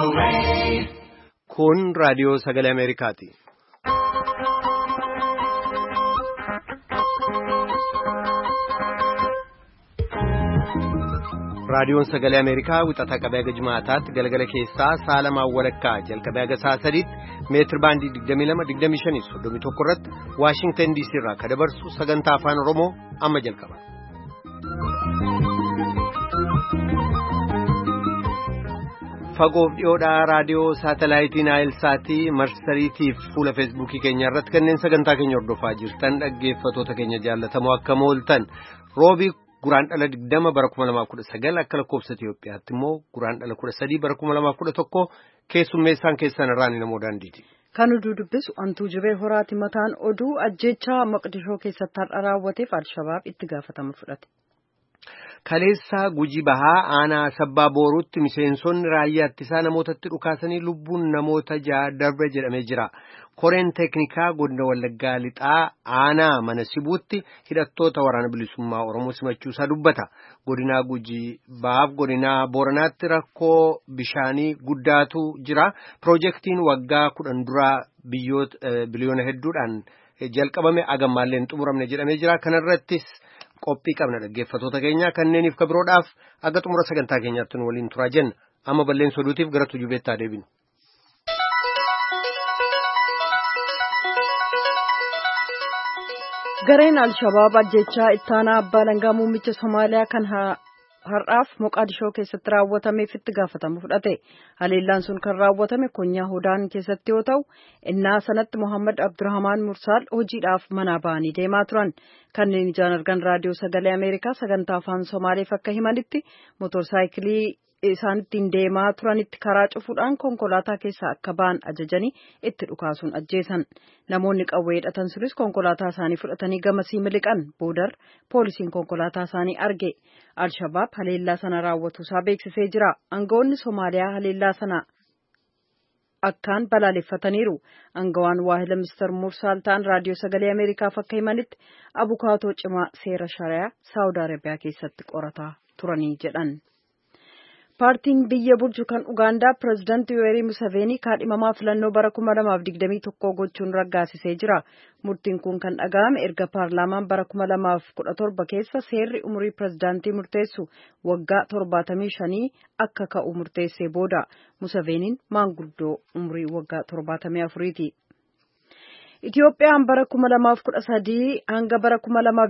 Kun raadiyoo sagalee Ameerikaati. Raadiyoon sagalee Ameerikaa wixataa qabee haga Jimaataatti galgala keessaa saalamaan walakkaa jalqabee haga sa'a sadiitti meetir baandii 22-25-31 irratti Waashingtan DC irraa kan dabarsu sagantaa afaan Oromoo amma jalqaba. Fagoof dhiyoodhaa raadiyoo saatalaayitii Naayilsaatii marsariitiif fuula feesbuukii keenya irratti kanneen sagantaa keenya hordofaa jirtan dhaggeeffatoota keenya jaallatamoo akka mooltan roobii Guraandhala 20 bara 2019 akka lakkoofsa Itiyoophiyaatti immoo Guraandhala 13 bara 2011 keessummeessaan keessan irraan namoo daandiiti. Kan oduu dubbisu Antuu Jibee Horaati. Mataan oduu ajjeechaa Maqdishoo keessatti har'a raawwateef Alshabaab itti gaafatama fudhate. Kaleessaa Gujii Bahaa aanaa Sabbaa Booruutti miseensonni raayyaa ittisaa namootatti dhukaasanii lubbuun namoota 6 darbe jedhamee jira. Koreen teeknikaa godina Wallaggaa Lixaa aanaa mana Sibuutti hidhattoota waraana bilisummaa Oromoo simachuusaa dubbata. Godina Gujii Bahaaf godina Booranaatti rakkoo bishaanii guddaatu jira. Piroojeektiin waggaa 10 duraa biliyoona hedduudhaan jalqabame agammaallee hin xumuramne jedhamee jira. Kanarrattis qophii qabna dhaggeeffatoota keenya kanneeniif kabiroodhaaf aga xumura sagantaa keenyaatti nu waliin turaa jenna. Amma balleessa oduutiif gara tujubeettaa deebinu. Gareen Alshabaab ajjeechaa ittaanaa abbaa alangaa muummicha Somaaliyaa kan har'aaf Moqaadishoo keessatti raawwatameef itti gaafatama fudhate. Haleellaan sun kan raawwatame konyaa Hodaan keessatti yoo ta'u, innaa sanatti Mohammad Abdurrahmaan Mursaal hojiidhaaf manaa ba'anii deemaa turan. Kanneen ijaan argan raadiyoo sagalee Ameerikaa sagantaa afaan Somaaleef akka himanitti motorsaayikilii isaan ittiin deemaa turanitti karaa cufuudhaan konkolaataa keessaa akka ba'an ajajanii itti dhukaasuun ajjeesan. Namoonni qawwee hidhatan sunis konkolaataa isaanii fudhatanii gamasii miliqan. Boodar poolisiin konkolaataa isaanii arge. Alshabaab haleellaa sana raawwatuusaa beeksisee jira. Aangawoonni Somaaliyaa haleellaa sana akkaan balaaleffataniiru. Aangawaan waahila Mr. Mursaal ta'an raadiyoo sagalee Ameerikaaf akka himanitti abukaatoo cimaa seera shariyaa Saawud Arabiyaa keessatti qorataa turanii jedhan. Paartiin biyya bulchu kan Ugaandaa pireezidaantii Yoweri Museveenii kaadhimamaa filannoo bara 2021 gochuun raggaasisee jira. Murtiin kun kan dhaga'ame erga paarlaamaan bara 2017 keessa seerri umurii pireezidaantii murteessu waggaa 75 akka ka'u murteessee booda. Museveeniin maanguddoo umurii waggaa 74ti. Itiyoophiyaan bara 2013 hanga bara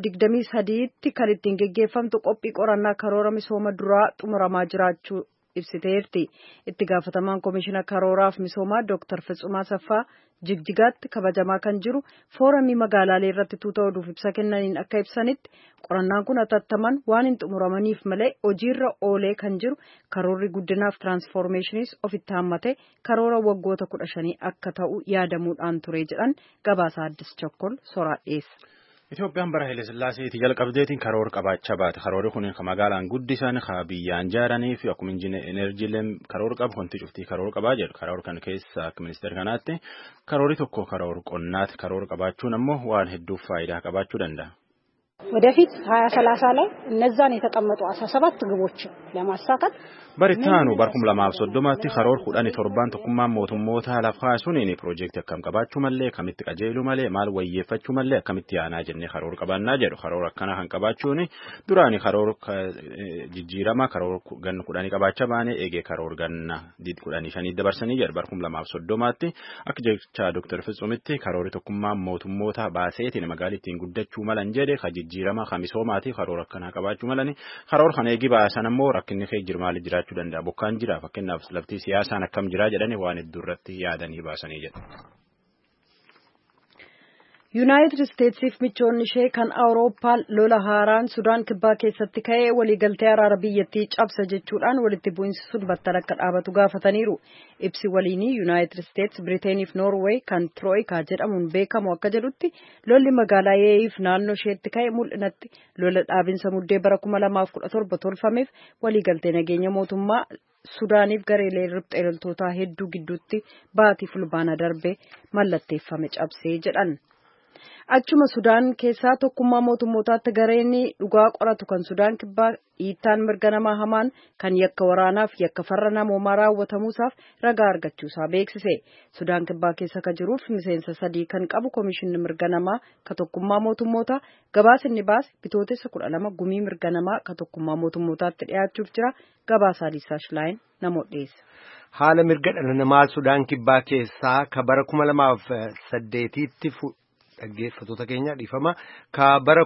2023tti kan ittiin geggeeffamtu qophii qorannaa karoora misooma duraa xumuramaa jiraachuu ibsiteerti. Itti gaafatamaan Koomishina Karooraaf Misoomaa Dr. Fitsumaa Saffaa Jigjigaatti kabajamaa kan jiru fooramii magaalaalee irratti tuuta oduuf ibsa kennaniin akka ibsanitti qorannaan kun atattaman waan hin xumuramaniif malee hojiirra oolee kan jiru karoorri guddinaaf tiraansfoormeeshiniis ofitti hammate karoora waggoota 15 akka ta'u yaadamuudhaan ture jedhan gabaasaa Addis Chokkol soraa dhiyeessa. Itoophiyaan bara Haile Sillaaseetti jalqabdeetiin karoora qabaachaa baate. Karoorri kun kan magaalaan guddisan kan biyyaan ijaaranii fi akkuma enerjiileen karoora qabu wanti cuftii karoora qabaa jedhu. Karoora kan keessa akka ministeera kanaatti karoorri tokko karoora qonnaati. Karoora qabaachuun ammoo waan hedduuf faayidaa qabaachuu danda'a. ወደፊት 2030 ላይ እነዛን የተቀመጡ 17 ግቦችን ለማሳካት በሪታኑ በርኩም ለማብሶዶማቲ ከሮር 17 ተኩማን ሞቱሞታ ለፋሱኒኒ ፕሮጀክት akkam qabaachuu malee kamitti qajeeluu malee maal wayyeeffachuu malee akkamitti yaanaa jennee karoor qabaannaa jedhu. Karoor akkana kan qabaachuuni duraani karoor jijjiirama karoor ganna 10 qabaachaa baane eegee karoor ganna 15 dabarsanii jedhu barkum lamaabsodomaatti akka jecha Dr. Fitsumitti karoori tokkummaan mootummoota baaseetiin magaalittiin guddachuu malan jedhe jijjiirama kamisoomaati karoora akkanaa qabaachuu malani karoora kana eegi baasan ammoo rakkinni kee jirmaali jiraachuu danda'a bokkaan jira fakkeenyaaf laftii siyaasaan akkam jira jedhanii waan hedduu irratti yaadanii baasanii jedhu. Yuunaayitid Isteetsiif michoonni ishee kan Awurooppaa lola haaraan Sudaan kibbaa keessatti ka'ee waliigaltee araara biyyattii cabsa jechuudhaan walitti bu'insi sun battala akka dhaabatu gaafataniiru. Ibsi waliinii Yuunaayitid Isteets, Biriiteeniif Noorweey kan Tirooyikaa jedhamuun beekamu akka jedhutti lolli magaalaa Yeeyiif naannoo isheetti ka'e mul'inatti lola dhaabinsa muddee bara 2017 tolfameef waliigaltee nageenya mootummaa Sudaaniif gareelee riphxee loltootaa hedduu gidduutti baatii fulbaana darbe mallatteeffame cabsee jedhan. Achuma Sudaan keessaa tokkummaa mootummootaatti gareen dhugaa qoratu kan Sudaan kibbaa dhiittaan mirga namaa hamaan kan yakka waraanaaf yakka farra namoomaa raawwatamuusaaf ragaa argachuusaa beeksise. Sudaan kibbaa keessa ka jiruuf miseensa 3 kan qabu Komishinni mirga namaa ka tokkummaa mootummootaa gabaasinni baase bitootessa 12 gumii mirga namaa ka tokkummaa mootummootaatti dhiyaachuuf jira. Gabaasaa Liisaa Shilaayin namoota dhiyeessa. Haala mirga dhala namaa Sudaan kibbaa keessaa ka bara 2008tti dhaggeeffattoota keenya dhiifama ka bara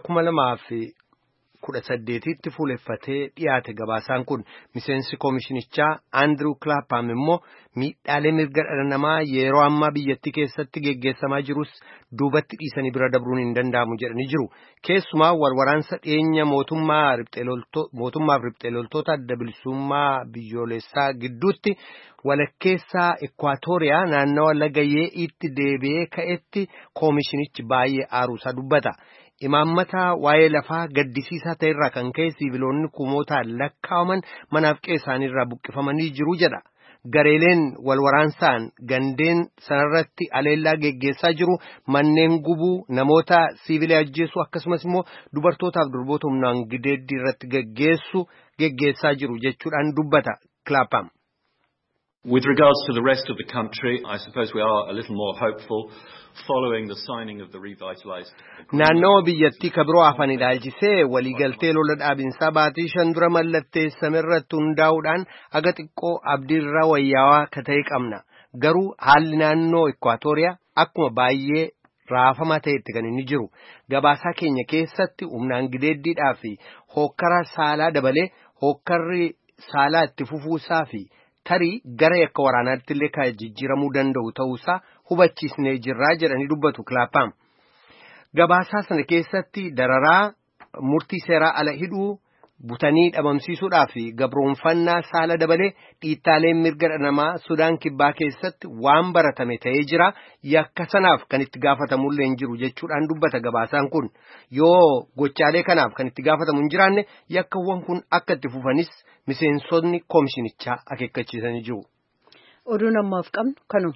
2018tti fuuleffatee dhiyaate gabaasaan kun miseensi koomishinichaa Andrew Clapham immoo miidhaalee mirga dhala namaa yeroo ammaa biyyattii keessatti geggeessamaa jirus duubatti dhiisanii bira dabruun hin danda'amu jedhanii jiru. Keessumaa walwaraansa dhiyeenya mootummaaf riphxee loltoota adda bilisummaa biyyoolessaa gidduutti walakkeessaa Ekwaatooriyaa naannawa laga Yee'iitti deebi'ee ka'etti koomishinichi baay'ee aaruusaa dubbata. Imaammata waa'ee lafaa gaddisiisaa ta'erraa kan ka'e siiviloonni kumootaan lakkaa'aman manaaf qe'ee isaaniirraa buqqifamanii jiru jedha. Gareeleen walwaraansaan gandeen sanarratti aleellaa geggeessaa jiru, manneen gubuu, namoota siivilii ajjeessu akkasumas immoo dubartootaaf durboota humnaan gideeddii irratti geggeessaa jiru jechuudhaan dubbata Clapham. With regards to the rest of the country, I suppose we are a little more hopeful following the signing of the revitalized agreement. Naannawa biyyattii ka biroo afaan ilaalchisee waliigaltee lola dhaabinsaa baatii 5 dura mallatteessame irratti hundaa'uudhaan aga xiqqoo abdiirraa wayyaawaa ka ta'e qabna. Garuu haalli naannoo Ekwaatooriyaa akkuma baay'ee raafamaa ta'etti kan inni jiru. Gabaasaa keenya keessatti humnaan gideeddiidhaa fi hookkara saalaa dabalee hookkarri saalaa itti fufuusaa fi tarii gara yakka waraanaatti illee kan jijjiiramuu danda'u ta'uusaa hubachiisnee jirraa jedhanii dubbatu Clapham. Gabaasaa sana keessatti dararaa murtii seeraa ala hidhuu butanii dhabamsiisuudhaa fi gabroonfannaa saala dabalee dhiittaaleen mirga dhala namaa Sudaan kibbaa keessatti waan baratame ta'ee jira. Yakka sanaaf kan itti gaafatamullee hin jiru jechuudhaan dubbata gabaasaan kun. Yoo gochaalee kanaaf kan itti gaafatamu hin jiraanne yakkawwan kun akka itti fufanis miseensonni koomishinichaa akeekkachiisanii jiru. Oduun ammaaf qabnu kanuma.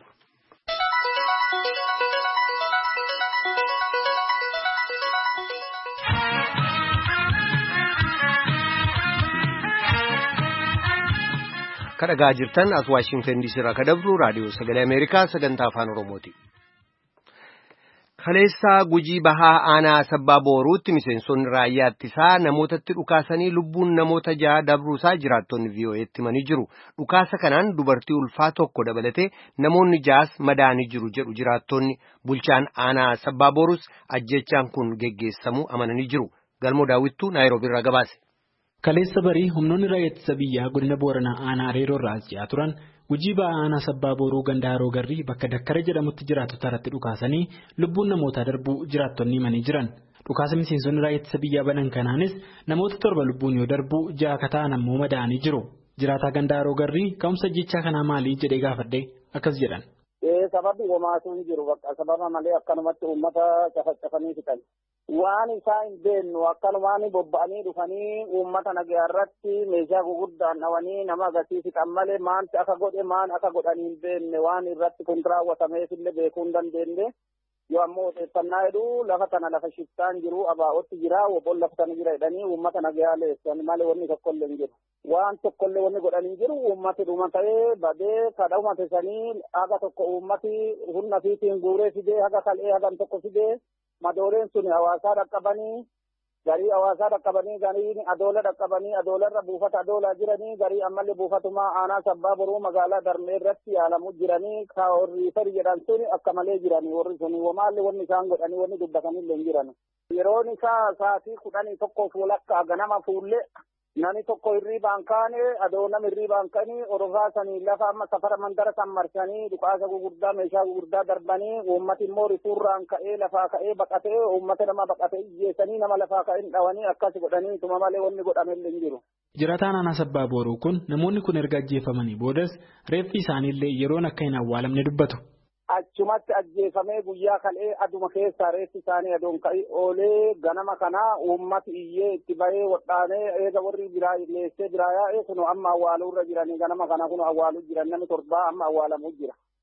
Kadhagaa jirtan as Waashingtan DC irraa kadabru raadiyoo sagalee Ameerikaa sagantaa afaan Oromooti. Kaleessaa Gujii Bahaa Aanaa Sabbaa Booruutti miseensonni raayyaa ittisaa namootatti dhukaasanii lubbuun namoota 6 dabruusaa jiraattonni VOA'tti himanii jiru. Dhukaasa kanaan dubartii ulfaa tokko dabalatee namoonni 6 madaanii jiru jedhu jiraattonni. Bulchaan Aanaa Sabbaa Booruus ajjechaan kun geggeessamuu amananii jiru. Galmoo Daawwittuu Naayiroobii irraa gabaase. Kaleessa barii humnoonni raayyaa ittisa biyyaa godina Booranaa Aanaa Areeroo irraa ji'aa turan Gujii Bahaa Aanaa Sabbaa Booruu ganda Haroo Garrii bakka Dakkara jedhamutti jiraattota irratti dhukaasanii lubbuun namootaa darbuu jiraattonni himanii jiran. Dhukaasa miseensonni raayyaa ittisa biyyaa banan kanaanis namoota 7 lubbuun yoo darbu 6 akka ta'an ammoo madaa'anii jiru. Jiraataa ganda Haroo Garrii ka'umsa jechaa kanaa maali jedhee gaafadhe akkas jedhan. Sababni homaatu hin jiru bakka sababa malee akkanumatti uummata cafacafanii fitan. Waan isaa hin beeknu akkanumaan bobba'anii dhufanii uummata nagaa irratti meeshaa gurguddaan dhawanii nama agarsiisan malee maanti akka godhe maan akka godhanii hin beekne waan irratti kun raawwatameef illee beekuu hin dandeenye. Yoo ammoo odeeffannaa jedhu lafa kana lafa shiftaan jiru abaa'otti jira wobboon lafa sana jira jedhanii uummata nagaa leessan malee wanni tokkollee hin jiru. Waan tokkollee wanni godhanii hin jiru uummati dhuma ta'ee badee kadha uummate sanii haga tokko uummati humna fiitiin guuree fidee haga kal'ee hagan tokko fidee madooreen sun hawaasaa dhaqqabanii garii hawaasaa dhaqqabanii garii adoola dhaqqabanii adoolarra buufata adoolaa jiranii garii ammallee buufatumaa Aanaa Sabbaa Boruu magaalaa Darmee irratti yaalamu jiranii kaawwarri fari jedhan sun akka malee jiranii warri sun wamaallee wanni isaan godhanii wanni dubbatanillee hin jiran. Yeroon isaa sa'aatii 11 walakkaa ganama fuullee nani tokko hirriibaan kaane adoo nama hirriibaan kaanii orofaa sanii lafa amma safara mandara san marsanii dhukaasa gurguddaa meeshaa gurguddaa darbanii uummati immoo rifuurraan ka'ee lafaa ka'ee baqatee uummata nama baqatee ijjeessanii nama lafaa ka'ee dhawanii akkas godhanii tuma malee wanni godhamellee hin jiru. Jiraataan Aanaa Sabbaa Booruu kun namoonni kun erga ajjeefamanii boodas reeffi isaaniillee yeroon akka hin awwaalamne dubbatu. Achumatti ajjeefamee guyyaa kal'ee aduma keessaa reeffi isaanii adoon ka'ii oolee ganama kanaa uummati iyyee itti bahee wadhaanee eega warri biraa leessee biraa yaa'ee kun amma awwaaluurra jiranii ganama kana kun awwaaluu jiran namni 7 amma awwaalamuu jira.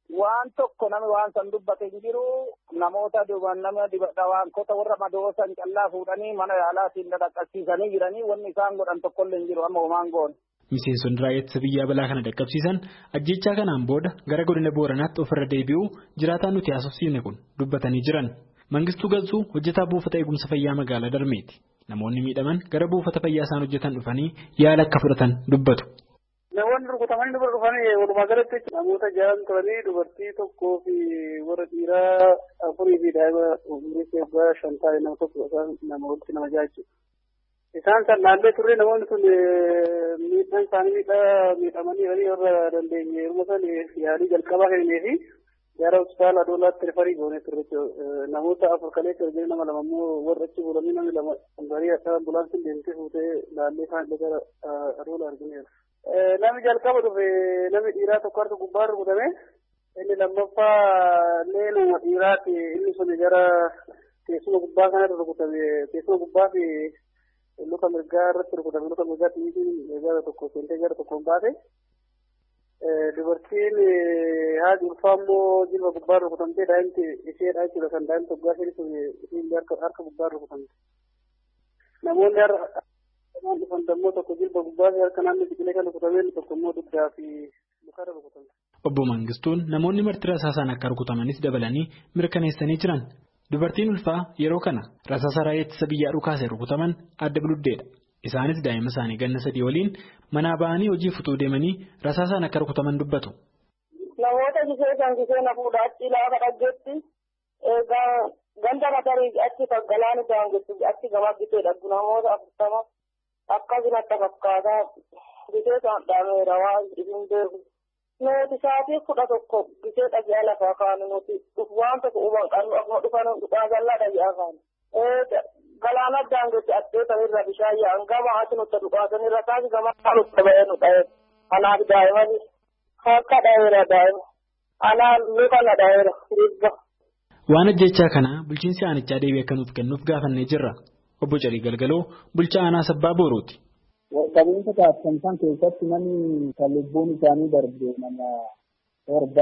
waan tokko namni waan san dubbate hin jiru namoota nama dibadha waan kota warra madoosan callaa fuudhanii mana yaalaatiin dhaqqabsiisanii jiranii wanni isaan godhan tokkollee hin jiru amma homaan goone. Miseensonni raayyaa ittisa biyyaa balaa kana dhaqqabsiisan ajjechaa kanaan booda gara godina Booranaatti ofirra deebi'uu jiraataan nuti haasofsiifne kun dubbatanii jiran. Mangistuu Galchuu hojjetaa buufata eegumsa fayyaa magaalaa Darmeeti. Namoonni miidhaman gara buufata fayyaa isaan hojjetan dhufanii yaala akka fudhatan dubbatu. Namoonni rukutamanii dubara dhufanii walumaa galatti namoota jahan turanii dubartii tokkoo fi warra dhiiraa afurii fi daa'ima umurii waggaa 5 nama tokko namooti nama jaha. Isaan san naannoo turre namoonni sun miidhaan isaanii miidhamanii warra dandeenye yeroo san yaalii jalqabaa kennee fi gara hospitaala Adoolaatti rifarii goonee turre namoota afur kaleessa hojii nama lama immoo warra achi bulanii namni lama barii akka ambulaansiin deemtee fuutee naannoo isaan gara Adoola argineera. Namni jalqaba dhufe namni dhiiraa tokko harka gubbaa rukutame inni lammaffaa illee nama dhiiraati inni sun gara teessuma gubbaa kanatti rukutame teessuma gubbaa fi luka mirgaa irratti rukutame luka mirgaa tiitiin gara tokko seentee gara tokkoon baate dubartiin haati ulfaa immoo jilba gubbaa rukutamtee daa'imti isheedha jechuudha kan daa'imti waggaa isheen harka gubbaa rukutamte namoonni har'a dhufan dammoo tokko jilba gubbaa fi harka naannoo biqilee kan rukutameen tokko immoo dugdaa fi lukarra rukutamte. Obbo Mangistuun namoonni marti rasaasaan akka rukutamanis dabalanii mirkaneessanii jiran. Dubartiin ulfaa yeroo kana rasaasa raayyaa ittisa biyyaa dhukaasee rukutaman adda biluddeedha. Isaanis daa'ima isaanii ganna 3 waliin manaa ba'anii hojii futuu deemanii rasaasaan akka rukutaman dubbatu. Namoota gisee na fuudhaa achi laafa dhaggeetti ganda matarii achi galaana daangetti achi gabaa gisee dhaggu namoota 40 akkasumatti fakkaataa gisee isaan dhaameera waan isin beeku. Nuti sa'aatii 11 gisee dhagaa lafaa kaanu nuti waan tokko uban qabnu akkuma dhufan dhugaa jallaa dhagaa kaanu. Galaana daangetti addeeta irra bishaan yaa'an gama ati nuti dhugaasan irra taasi gama nuti ba'ee nu dha'e. Anaaf daa'imani akka dha'eera daa'ima. Anaan luka na dha'eera dhibba. Waan ajjechaa kana bulchiinsi aanichaa deebii akka nuuf kennuuf gaafannee jirra. Obbo Calii Galgaloo bulchaa aanaa Sabbaa Boorooti. Qabeenya taasisan keessatti namni kan lubbuun isaanii darbe nama 7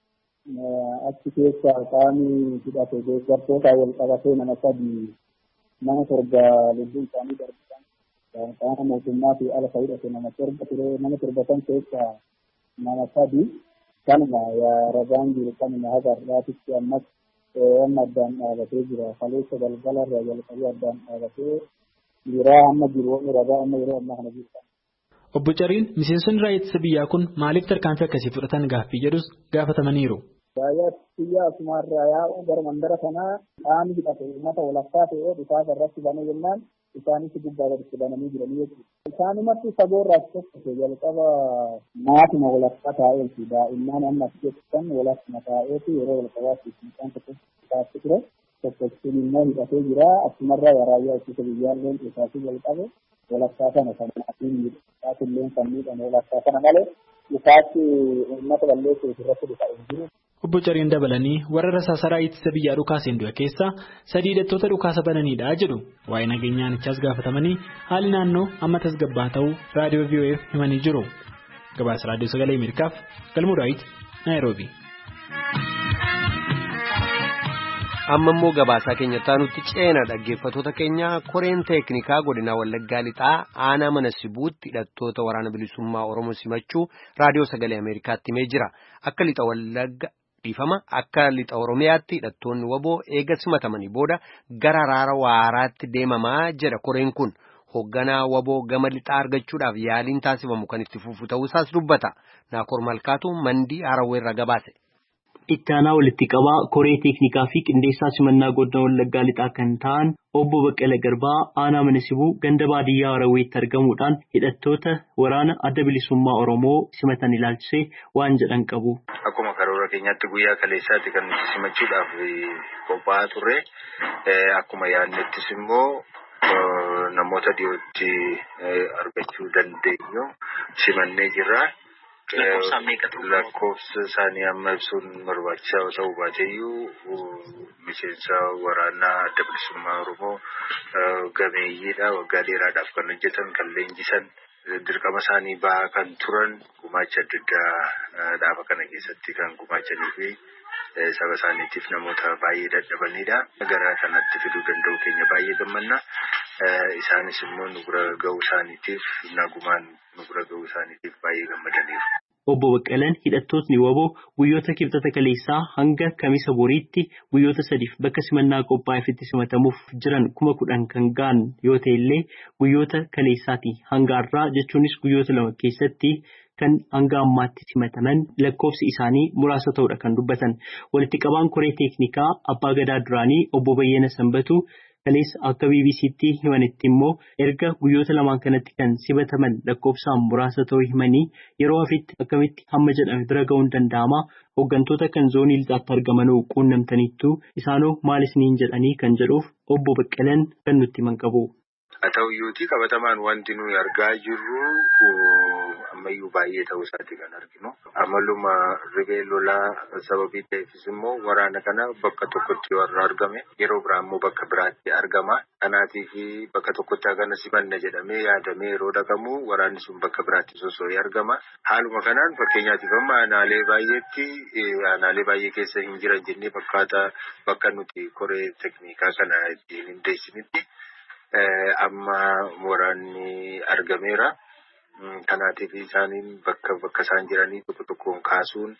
achi keessa qaamni hidhate deeggartoota wal qabatee nama 3 nama 7 lubbuun isaanii darbe qaama mootummaa fi ala hidhate nama 7 ture nama 7 kan keessa nama 3 kanuma ragaan jiru kanuma hagarraatitti ammas amma addaan dhaabatee jira kaleessa galgala irraa jalqabee addaan dhaabatee jira amma jiru ragaa amma yeroo ammaa kana jirta. Obbo Cariin miseensonni raayyaa ittisa biyyaa kun maaliif tarkaanfii akkasii fudhatan gaaffii jedhus gaafatamaniiru. Raayyaa ittisa biyyaa asumarraa yaa'u gara mandara kanaa qaamni hidhate uummata walakkaa ta'ee dhukaasa irratti banee jennaan isaanis gubbaa gaditti bananii jiranii jechuudha. Isaanumatti fagoorraa tokko jalqaba maatuma walakkaa taa'eeti daa'imman amma as keessan walakkuma taa'eeti yeroo jalqabaatti isaan tokko taa'ee ture. Tokkochuun immoo hidhatee jira asumarraa raayyaa ittisa biyyaalleen isaanii jalqabe walakkaa kana kanaatiin isaatiillee kan miidhame walakkaa kana malee isaatti uummata balleessuuf irratti dhufa hin jiru. Obbo Cariin dabalanii warra rasaasa raayyaa ittisa biyyaa dhukaaseen du'e keessaa 3 hidhattoota dhukaasa bananiidha jedhu. Waa'ee nageenyaanichaas gaafatamanii haalli naannoo amma tasgabbaa'aa ta'uu raadiyoo VOF himanii jiru. Gabaasa raadiyoo sagalee Ameerikaaf Galmuu Daawit Naayiroobii. Amma immoo gabaasaa keenyatti nutti ceena dhaggeeffattoota keenya koreen teeknikaa godina Wallaggaa lixaa aanaa mana Sibuutti hidhattoota waraana bilisummaa Oromoo simachuu raadiyoo sagalee Ameerikaatti himee jira. Akka lixa Wallagga dhiifama akka lixa Oromiyaatti hidhattoonni waboo eega simatamanii booda gara araara waaraatti deemamaa jedha koreen kun. Hoogganaa waboo gama lixaa argachuudhaaf yaaliin taasifamu kan itti fufu ta'uusaas dubbata. Naakoor Malkaatu Mandii Harawweerra gabaase. Itti aanaa walitti qabaa koree teeknikaa fi qindeessaa simannaa godina Wallaggaa lixaa kan ta'an obbo Baqqala Garbaa aanaa mana Sibuu ganda baadiyyaa Harawweetti argamuudhaan hidhattoota waraana adda bilisummaa Oromoo simatan ilaalchisee waan jedhan qabu. Akkuma karoora keenyaatti guyyaa kaleessaatti kan nuti simachuudhaaf qophaa'aa turre akkuma yaadnettis immoo namoota dhiyootti argachuu dandeenyu simannee jirra. Lakkoofsa isaanii amma ibsuun barbaachisaa ta'uu baateeyyuu miseensa waraanaa adda bilisummaa Oromoo gameeyyiidha. Waggaa dheeraadhaaf kan hojjetan kan leenjisan dirqama isaanii bahaa kan turan gumaacha adda addaa dhaaba kana keessatti kan gumaachanii fi saba isaaniitiif namoota baay'ee dadhabanidha. Gara kanatti fiduu danda'u keenya baay'ee gammanna. Isaanis immoo nu bira ga'uu isaaniitiif nagumaan nu bira ga'uu isaaniitiif baay'ee gammadaniiru. Obbo Baqqalaan hidhattootni waboo guyyoota kibxata kaleessaa hanga kamisa boriitti guyyoota 3 bakka simannaa qophaa'eefitti simatamuuf jiran 10,000 kan ga'an yoo ta'e illee guyyoota kaleessaati hanga har'aa jechuunis guyyoota 2 keessatti kan hanga ammaatti simataman lakkoofsi isaanii muraasa ta'uudha kan dubbatan. Walitti qabaan koree teeknikaa abbaa gadaa duraanii obbo Bayyana Sanbatu kaleessa akka BBC'tti himanitti immoo erga guyyoota lamaan kanatti kan simataman lakkoofsaan muraasa ta'uu himanii yeroo hafitti akkamitti hamma jedhame bira ga'uun danda'ama hooggantoota kan zoonii lixaatti argamanuu quunnamtaniittu isaanoo maal isiniin jedhanii kan jedhuuf obbo Baqqalaan kan nutti himan qabu. Haa ta'uyyuutii qabatamaan wanti nuyi argaa jirru ammayyuu baay'ee ta'uu isaati kan arginu. Amaluma ribee lolaa sababii ta'eefis immoo waraana kana bakka tokkotti warra argame yeroo biraa immoo bakka biraatti argama. Kanaatiif bakka tokkotti hagana simanna jedhamee yaadamee yeroo dhaqamu waraanni sun bakka biraatti sosoo'ee argama. Haaluma kanaan fakkeenyaatiif amma aanaalee baay'ee keessa hin jiran jennee fakkaata bakka nuti koree teknikaa kana ittiin hundeessinitti. Amma waraanni argameera. Kanaatiif isaaniin bakka isaan jiranii tokkoon kaasuun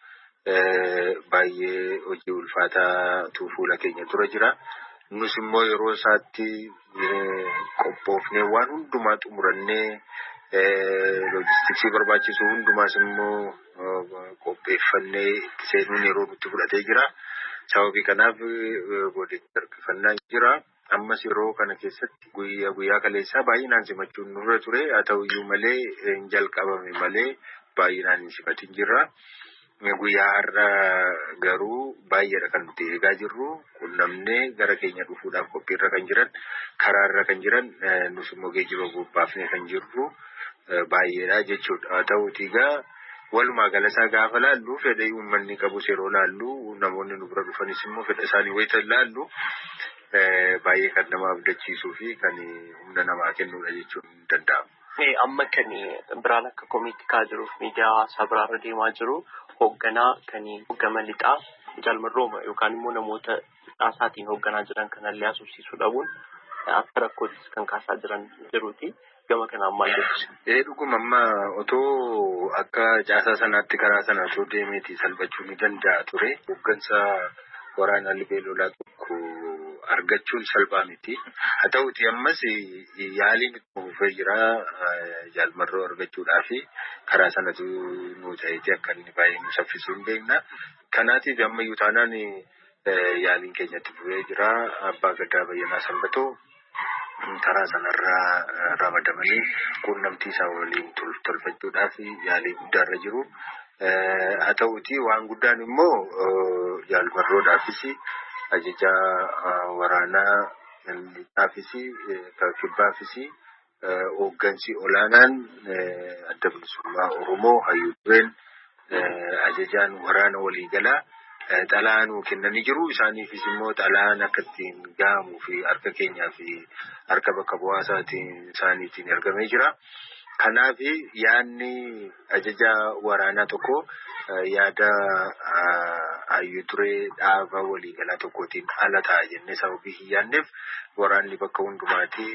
baay'ee hojii ulfaataatu fuula keenya dura jira. Nus immoo yeroo isaatti qophoofnee waan hundumaa xumurannee loojistiksii barbaachisu hundumaas immoo qopheeffannee itti seenuun yeroo nutti fudhatee jira. Sababii kanaaf booddeetti harkifannaa jira. Ammas yeroo kana keessatti guyyaa kaleessaa baay'inaan simachuun nurra ture. Haa ta'uyyuu malee hin jalqabame malee baay'inaan hin simatin jirra. Guyyaa har'a garuu baay'eedha kan nuti eegaa jirru. Qunnamnee gara keenya dhufuudhaaf qophiirra kan jiran, karaarra kan jiran, nus immoo geejjiba bobbaafnee kan jirru baay'eedha jechuudha. Haa ta'uutii egaa walumaa galasaa gaafa laallu fedha uummanni qabus yeroo laallu namoonni nu bira dhufanis immoo fedha isaanii wayita laallu baay'ee kan nama abdachiisuu fi kan humna namaa kennuudha jechuun ni danda'ama. Amma kan biraan akka komiitikaa jiruuf miidiyaa hawaasaa biraarra deemaa jiru hoogganaa kan hoggama lixaa jaalmarrooma yookaan immoo namoota lixaasaatiin hoogganaa jiran kanallee asubsiisuu dhabuun akka rakkootis kan kaasaa jiran jiruuti. Gama kanaan maal jedhu? Dhuguma amma otoo akka caasaa sanaatti karaa sana otoo deemeeti salphachuu ni danda'a ture. Hooggansa waraana libee lolaa tokko argachuun salphaa miti. Haa ta'uutii ammas yaaliin itti fufee jira jaalmarroo argachuudhaaf karaa sanatu nu ta'eeti akka inni baay'ee nu saffisuu hin beekna. Kanaatiif ammayyuu taanaan yaaliin keenya itti fufee jira. Abbaa Gadaa Bayyanaa Sanbatoo karaa sanarraa ramadamanii quunnamtii isaa waliin tolfachuudhaaf yaalii guddaarra jiru. Haa ta'uutii waan guddaan immoo jaalmarroodhaafis ajajaa waraanaa lixaafis kibbaafis hooggansi olaanaan adda bilisummaa Oromoo Hayyuu Dureen ajajaan waraana waliigalaa xalayaan nuu kennanii jiru. Isaaniifis immoo xalayaan akka ittiin gahamuu fi harka keenyaa fi harka bakka bu'aasaatiin isaaniitiin argamee jira. Kanaaf yaadni ajajaa waraanaa tokko yaada Hayyuu Duree dhaaba waliigalaa tokkootiin ala ta'a jennee sababii hin yaadneef waraanni bakka hundumaatti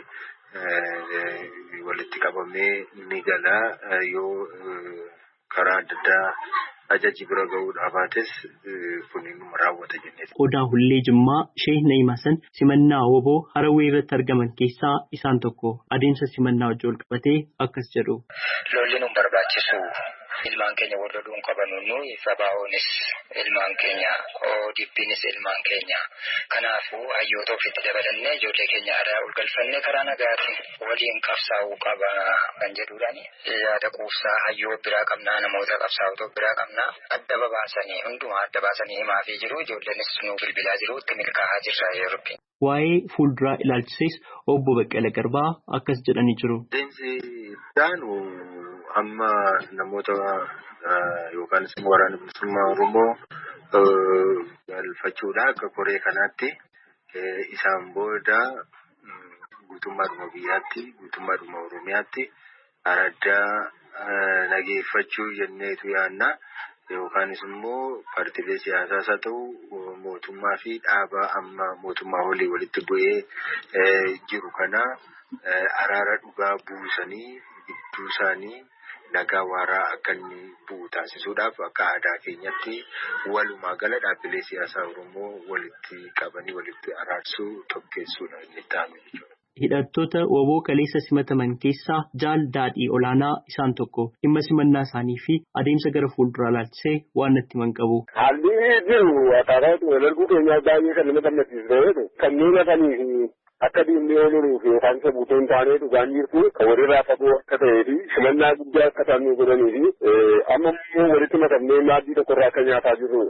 walitti qabamee ni gala yoo karaa adda addaa ajaji bira ga'uudhaaf baates kuniin raawwata jennee. Odaa Hullee Jimmaa Sheeh Na'imasan simannaa woboo Harawwee irratti argaman keessaa isaan tokko adeemsa simannaa wajjin wal qabatee akkas jedhu. Lolli nu barbaachisu ilmaan keenya warra duun qaban nuyi sabaa'oonis ilmaan keenya ODP'nis ilmaan keenya. Kanaafuu hayyoota ofitti dabalannee ijoollee keenya aadaa ol galfannee karaa nagaatiin waliin qabsaa'uu qaba kan jedhuudhaan yaada quubsaa hayyoo biraa qabnaa namoota qabsaa'uu biraa qabnaa adda baasanii hundumaa adda baasanii himaa fi jiru ijoolleenis nu bilbilaa jiru itti milkaa'aa jirra yeroo. Waa'ee fuulduraa ilaalchises obbo Baqqala Garbaa akkas jedhanii jiru. Amma namoota yookaan waraana bilisummaa Oromoo galfachuudha akka koree kanaatti isaan booda guutummaadhuma biyyaatti guutummaadhuma Oromiyaatti araddaa nageeffachuu jenneetu yaanna. Yookaanis immoo paartiilee siyaasaas haa ta'u mootummaa fi dhaabaa amma mootummaa walitti bu'ee jiru kana araara dhugaa buusanii gidduu isaanii nagaa waaraa akka inni bu'u taasisuudhaaf akka aadaa keenyatti walumaa gala dhaabbilee siyaasaa Oromoo walitti qabanii walitti araarsuu tokkeessuudha inni ta'ame jechuudha. Hidhattoota waboo kaleessa simataman keessaa Jaal Daadhii Olaanaa isaan tokko dhimma simannaa isaanii fi adeemsa gara fuulduraa ilaalchisee waan natti himan qabu. Haalli jiru akkaataa walgahii keenyaa baay'ee kan nama gammachiisu kanneen hafanii akka diimni ooluuf yookaan isa buutoo hin taane dhugaan jirtu kan walirraa fagoo akka ta'ee fi simannaa guddaa akka isaan nu godhanii fi amma immoo walitti makamnee maaddii tokkorraa akka nyaataa jirru.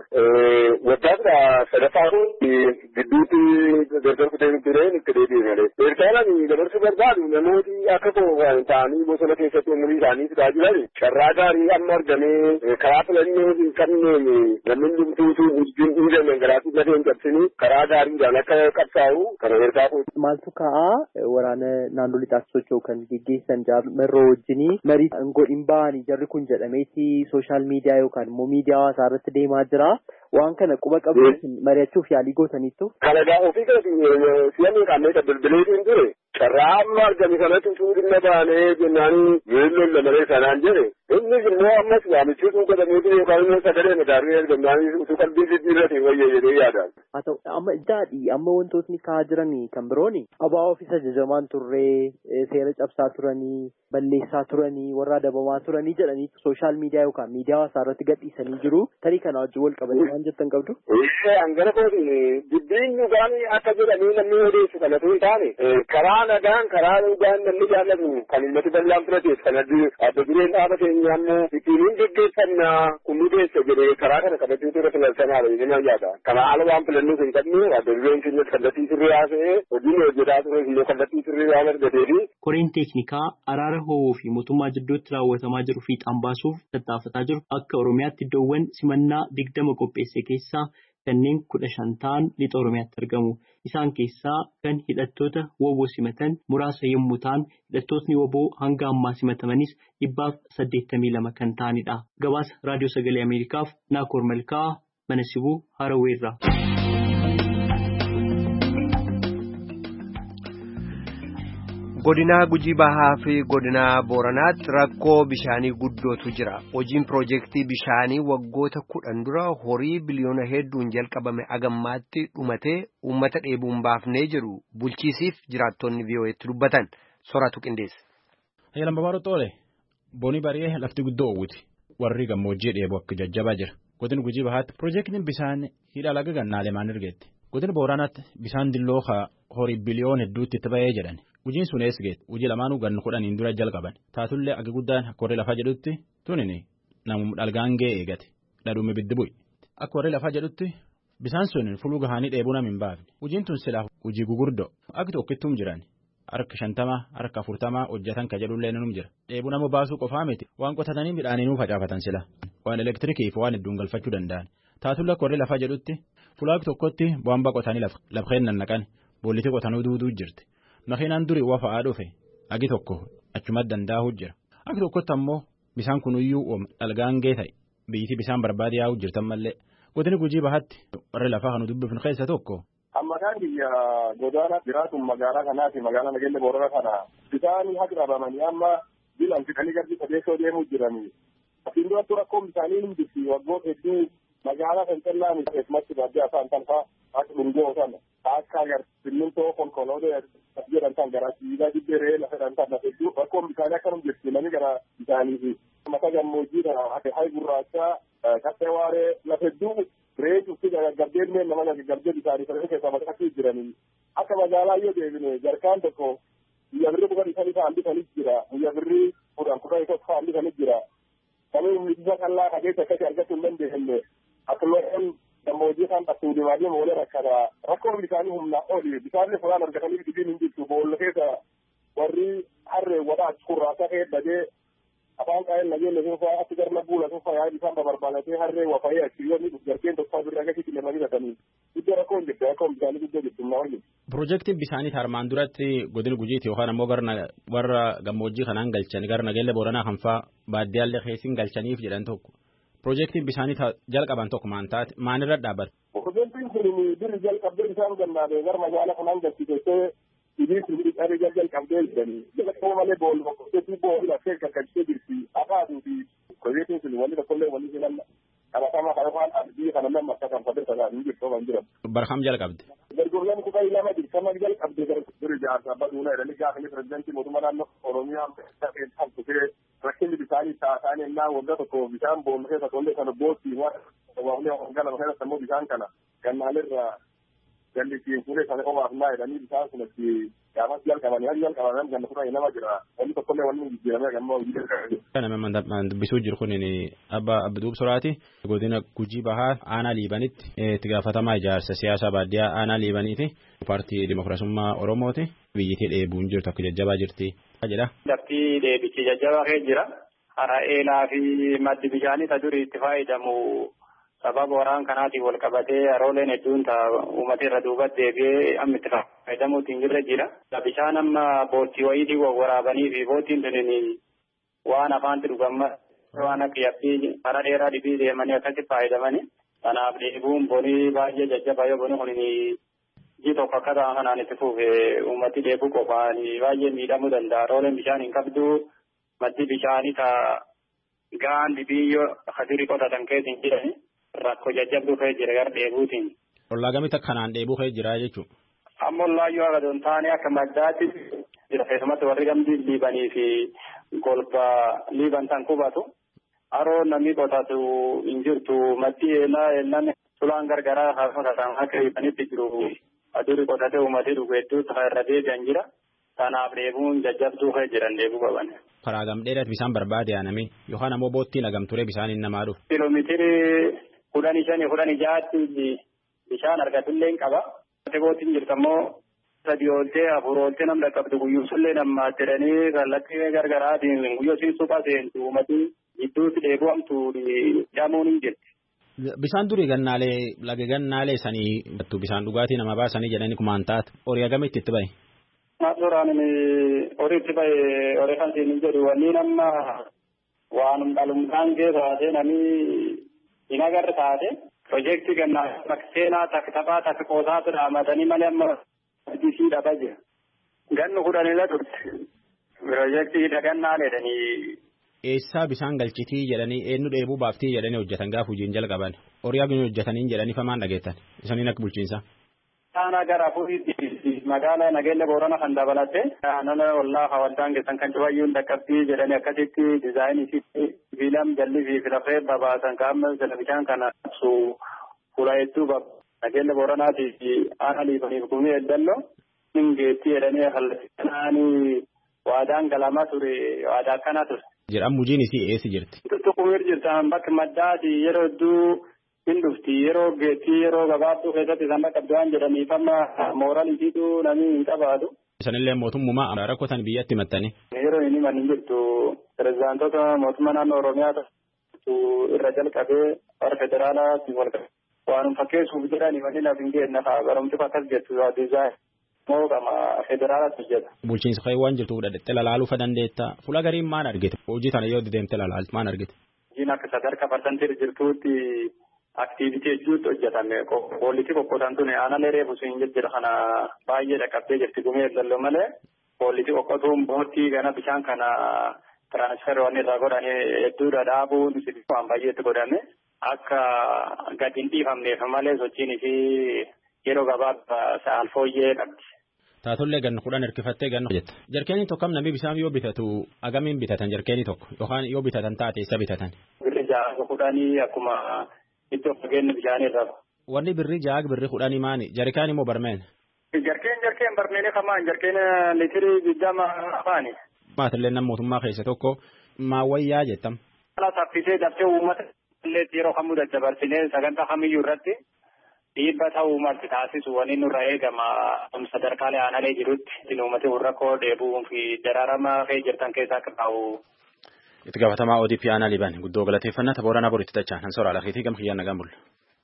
Waggaa sadaffaa gidduutti gargar kutee tureen itti deebi'e malee. Eertaalaan dabarsuu barbaadu namooti akka ta'anii bosona keessatti umurii isaanii fidaa jiran carraa gaarii amma argamee karaa filannoo hin qabneen namni dhumtuutu wajjin dhiigaman garaatii lafee hin qabsini karaa gaariidhaan akka qabsaa'u kana eertaa maaltu ka'aa waraana naannoo lixaatti socho'u kan geggeessan jaarmerroo wajjinii marii godhin ba'anii jarri kun jedhameeti sooshaal miidiyaa yookaan immoo miidiyaa hawaasaa irratti deemaa jira. Waan kana quba qabu mari'achuuf yaalii gootaniittu. Kalagaa ofii gadi si'amii qaamee bilbileetiin ture carraa amma argame sanatti utuu dhimma baanee jennaanii yeelloon lamalee sanaan jedhe innis immoo ammas waamichiisuu godhameetu yookaan immoo sagalee madaarrii argamnaanii utuu qalbii jijjiirratiin wayya jedhee yaadaan. Haa ta'u amma daadhii amma wantootni ka'aa jiran kan birooni abaa ofiis ajajamaan turree seera cabsaa turanii balleessaa turanii warra adabamaa turanii jedhanii sooshaal miidiyaa yookaan miidiyaa hawaasaa irratti gadhiisanii jiru tarii kana wajjin wal qabanii waan jettan qabdu. Hangana kooti dubbiin dhugaan akka jedhanii namni odeessu kanatu hin taane karaa nagaan karaa dhugaan namni jaallatu kan uummati bal'aan fudhateef kan adda dureen dhaaba keenya ammoo ittiin hin geggeeffannaa kun nu geessa jedhee karaa kana qabachuutu irra filalsanaadha jedhanii yaada. Kana haala waan filannuuf hin qabne adda dureen keenyas kallattii sirrii haasa'ee hojiin hojjetaa ture immoo kallattii sirrii waan argateefi. Koreen teeknikaa araara ho'uu fi mootummaa jidduutti raawwatamaa jiru fiixaan baasuuf tattaafataa jiru akka Oromiyaatti iddoowwan simannaa 20 qopheesse keessaa kanneen 15 ta'an lixa Oromiyaatti argamu. Isaan keessaa kan hidhattoota woboo simatan muraasa yommuu ta'an hidhattootni woboo hanga ammaa simatamanis 182 kan ta'anidha. Gabaasa Raadiyoo Sagalee Ameerikaaf Naakoor Malkaa Mana Sibuu Haraweerraa. Godina Gujii Bahaa fi godina Booranaatti rakkoo bishaanii guddootu jira. Hojiin piroojeektii bishaanii waggoota 10 dura horii biliyoona hedduun jalqabame agammaatti dhumatee uummata dheebuun baafnee jiru bulchiisiif jiraattonni VOA'tti dubbatan Soraatu qindeesse. Hayyalan Babaaroo Xoole boonii bari'ee lafti guddoo uwwiti warri gammoojjii dheebu akka jajjabaa jira. Godina Gujii Bahaatti piroojeektiin bishaan hidha laga gannaalee maan ergeetti. Godina Booranaatti bishaan dilloo horii biliyoona hedduutti itti ba'ee jedhan. Hojiin sun eesgeet hojii lamaanuu ganna 10 dura jalqaban taatullee akka guddaan akka warri lafaa jedhutti tunini namum dhalgaan ga'ee eegate dhadhume biddi bu'i akka warri lafaa jedhutti bisaan sun fuluu gahaanii dheebuu nam hin baafne hojiin tun silaa hojii gugurdoo akka tokkittuum jiran harka 50 harka 40 hojjetan ka jedhullee num jira dheebuu nama baasuu qofaa miti waan qotatanii midhaaniinuu facaafatan sila waan elektiriikii fi waan hedduun galfachuu danda'an taatullee akka warri lafaa jedhutti fulaa tokkotti bu'aan baqotanii lafeen nannaqan boollitii qotanuu duuduu jirti. Makiinaan durii wafa'aa dhufe agi tokko achumatti danda'uu jira. Agi tokkotti ammoo bisaan kunuyyuu dhalgaan ga'e ta'e biyyittii bisaan barbaade yaa'uu jirtan mallee godini Gujii Bahaatti warri lafaa kan dubbifnu keessa tokko. Amma kan biyya godaana jiraatu magaalaa kanaati magaalaa Nageenya Boorana kana bisaan haqa qabamanii amma bilaan fixanii garbi sadeessoo deemuu jiranii. Asiin duratti rakkoon bisaanii ni jirti waggoota hedduu magaalaa kan callaan keessumatti baadiyyaa afaan tanfaa akka dhungoo sana akka agar simmintoo konkoloodee jedhan tan gara siidaa dibberee lafa dhantaan lafa hedduu rakkoon bisaanii akkanum jirti namni gara bisaanii fi mata gammoojjiidha akka hayi gurraachaa qaxxee waaree lafa hedduu reetuutti gaggardee nama gaggardee bisaanii sana keessaa maqaatti jiranii akka magaalaa yoo deebine jarkaan tokko guyyaa birrii 10 ta'an bitanis jira guyyaa birrii 10 ta'an bitanis jira kanii ummisa kallaa kajeessa akkasii argachuu hin dandeenye akkasumas gammoojjii kan bakka deemaanii moolee rakkata rakkoon bisaanii humnaa oli bisaanii fulaan argatanii dhibiin hin jirtu boolla keessa warri harree wadhaa kurraasaa keeddadee afaan qaa'een nageenya soofaa akka garma buula soofaa yaa'ii isaan babarbaanatee harree wafayee achiyoonni garkeen tokko birraa gadi lemanii gatanii iddoo rakkoon jirti rakkoon bisaanii guddoo jirtu naa wajjin. Piroojeektiin bisaanii harmaan duratti godina gujiiti yookaan ammoo warra gammoojjii kanaan galchan gara nageenya booranaa kanfaa baadiyyaallee keessin galchaniif jedhan tokko. Piroojeektiin bisaanii jalqaban tokko maalirra dhaabbata? Piroojeektiin kun birri jalqabdee isaan gannaadee gara magaalaa kanaan galchitee idiin kun dhiqaree jalqabdee jiranii. Jalqaboo malee booluma qoteetii booluma akka kakkachiisee jirti afaaduu fi piroojeektiin kun wanni tokkollee wanni jiran qabatama qarafaan abdii kana lama akka kan fadde tajaajiluu jirtu kan jiran. Barham jalqabde. Gargurlaan kutaa lama dirqama jalqabdee birri jaarsaa baduuna jedhanii gaafanii pirezidaantii mootummaa naannoo Oromiyaa kan tuqee rakkinni bisaanii taasaan ennaa waggaa tokko bishaan booluma keessa tollee kana boottii waan waggaa lama keessa immoo bishaan kana gannaalirraa jallisiin fuudhee sana qofaaf naa jedhanii bishaan kun itti gaafas jalqabanii hali jalqaban ganna fudhanii nama jira wanni tokkollee wanni jijjiiramee gammoo hojii jalqabanii. Nama dubbisuu jiru kun Abba Abduub Suraati godina Gujii Bahaa aanaa Liibanitti itti gaafatamaa ijaarsa siyaasaa baadiyyaa aanaa Liibaniiti paartii Dimokiraasummaa Oromooti biyyittii dheebuun jirtu akka jajjabaa jirti. Lafti deebichi jajjabaa kee jira. Hara eelaa fi maddi bishaanii ta durii itti fayyadamu sababa waraan kanaatiin wal qabatee harooleen hedduun uummata irra duubatti deebi'ee amma itti fayyadamuutiin jirra jira. Bishaan amma boottii wayiitiin waraabanii fi boottiin tuniin waan afaanti dhugamma waan akka yabbii hara dheeraa dhibii deemanii akkasitti fayyadamanii. Kanaaf dheebuun bonii baay'ee jajjabaa yoo boni kun ji tokko akka ta'an kanaan itti fuufee uummati dheebuu qofaan baay'ee miidhamuu danda'a. Harooleen bishaan hin qabdu maddi bishaanii gaandi biyyoo hadirii qotatan keessin jedhani rakkoo jajjabduu kee jira gara dheebuutiin. Ollaa gamitti kanaan dheebuu kee jira jechuudha. Amma ollaayyuu akka doon taane akka maddaatti jira keessumatti warri gamdii liibanii fi golba liiban tan qubatu. Haroo namni qotatu hin jirtu maddi eelnan sulaan gargaraa haasofatan akka liibanitti jiru. Aduri qotatee uummatee dhugu hedduutti irra deebi'an jira. Kanaaf dheebuun jajjabduu kee jiran dheebuu qaban. Karaa gamdheedhaatti bishaan barbaade aaname yookaan ammoo boottiin hagamturee bishaan hin namaa dhufu. Kiiloomeetirii 15-16 bishaan argatullee hin qaba. Boottiin jirtu ammoo 3 ooltee 4 ooltee nam dhaqqabdu guyyuusullee namaa jedhanii kallattii gargaraatiin guyyoosiin suphaa seentu uummatii gidduutti dheebu'amtu jamuun hin jirti. Bishaan durii laga gannaalee sanii bishaan dhugaatii nama baasanii jedhanii kumaan taate horii agamitti itti bahe. Suuraan horii itti bahe horii kan siin jedhu wanni nama waanum dhalumtaan kee taate namni hin agarre taate piroojeektii gannaa seenaa takka taphaa takka qoosaatu dhaamatanii malee amma disii dhabaa jira. Gannu 10 turte piroojeektii gannaaledhanii. Eessaa bishaan galchitii jedhanii eenyu dheebuu baaftii jedhanii hojjetan gaafa hojiin jalqaban horii agni hojjetaniin jedhanii famaan dhageettan isaniin akka bulchiinsa. Aanaa gara Afuuriitti magaalaa Nageenya Boorana kan dabalatte naannoo ollaa hawaasaan keessan kan cufayyuun dhaqqabbii jedhanii akkasitti diizaayinii sibiilaan jalli fi filafee babaasan qaama bishaan kana ibsu fuula hedduu Nageenya Booranaatii fi aanaa liifaniif gumii eddalloo hingeettii jedhanii kallattii waadaan galamaa ture waadaa akkanaa ture. Jedhamu mujiin isii eessi jirti. Tuqumir jirtan bakka maddaati yeroo hedduu hin dhufti yeroo geettii yeroo gabaabduu keessatti isaan dhaqqabdu waan jedhaniif amma mooral isiitu namni hin qabaatu. Isanillee mootummaa rakkotan biyyatti himattanii. Yeroo inni himan hin jirtu pirezidaantota mootummaa naannoo Oromiyaa irra jalqabee warra federaalaatti waanum fakkeessuuf jedhan himanii lafa hin geenye barumsuuf akkas jettu diizaayin. Moogama federaalatu jedha. Bulchiinsa kee waan jirtuuf dhadhatte lalaaluu dandeetta. Fuula gariin maan argite? Hojii tana yoo deemte lalaaltu maan argite? Hojiin akka sadarkaa parsantii jirtuutti aktiivitii hedduutti hojjetame. Poolitii qoqqootaan tuni aanaalee reefu siin jira kana baay'ee dhaqqabdee jirti gumee eegalloo malee poolitii qoqqootuun boottii gana bishaan kana tiraansferii waan irraa godhanii hedduudha dhaabuun waan baay'eetti godhame akka gadi hin dhiifamneef malee sochiin isii yeroo gabaabaa sa'aal fooyyee qabdi. Taatollee ganna 10 hirkifattee ganna hojjetta. Jarkeenii tokko namni bishaan yoo bitatu agamiin bitatan jarkeenii tokko yookaan yoo bitatan taate isa bitatan. Birri 10 akkuma iddoo fageenya bishaanii irraa. Wanni birri 6 birri 10 maani jarkaan immoo barmeen. Jarkeen barmeenii kamaan jarkeen liitirii 20 afaani. Maatillee nama mootummaa keessa tokko maawwayyaa jettam. Haala saffisee daftee uummata illee yeroo kamuu daddabarsinee sagantaa kamiyyuu irratti dhiibba ta'uu malti taasisu wani nurra eegama sadarkaalee aanaalee jirutti uummati rakkoo dheebuu fi dararama kee jirtan keessaa akka ta'u Itti gaafatamaa ODP aanaa Liibaan guddoo galateeffannaa Booranaa boritti tachaan hansoora alakeetii gam kiyyaan nagaan bulla.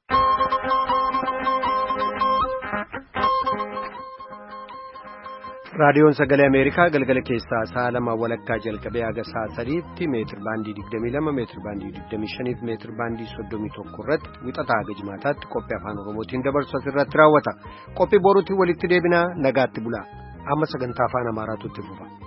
raadiyoon sagalee ameerikaa galgala keessaa sa'a 2 walakkaa jalqabee haga sa'a 3tti meetir baandii 22 meetir baandii 25 fi meetir baandii 31 irratti wixataa haga jimaataatti qophii afaan oromootiin dabarsu asirratti raawwata qophii boruutiin walitti deebinaa nagaatti bulaa amma sagantaa afaan amaaraatu itti fufa.